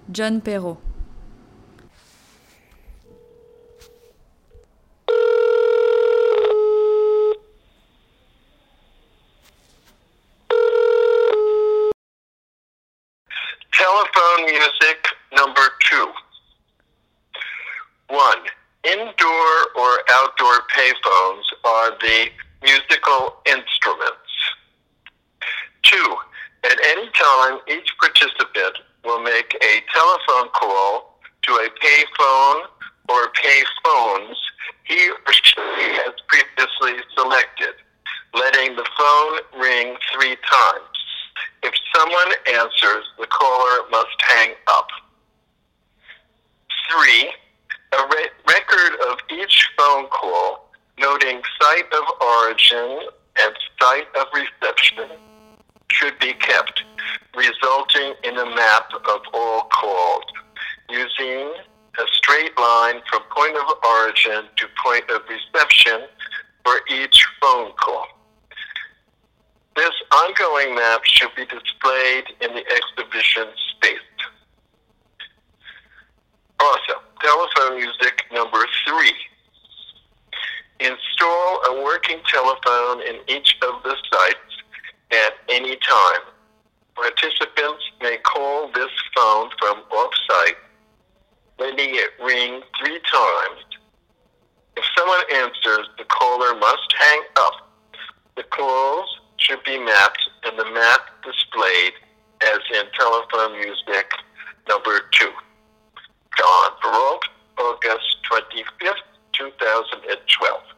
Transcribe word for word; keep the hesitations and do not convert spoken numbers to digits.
John Perrault. Telephone music number two. One, indoor or outdoor payphones are the musical instruments. Two, at any time, each participant will make a telephone call to a payphone or payphones he or she has previously selected, letting the phone ring three times. If someone answers, the caller must hang up. Three, a re- record of each phone call, noting site of origin and site of reception, should be kept, resulting in a map of all calls, using a straight line from point of origin to point of reception for each phone call. This ongoing map should be displayed in the exhibition space. Also, telephone music number three. Install a working telephone in each of the sites at any time. Participants may call this phone from off-site, letting it ring three times. If someone answers, the caller must hang up. The calls should be mapped and the map displayed as in telephone music number two. John Perrault, August twenty-fifth, two thousand twelve.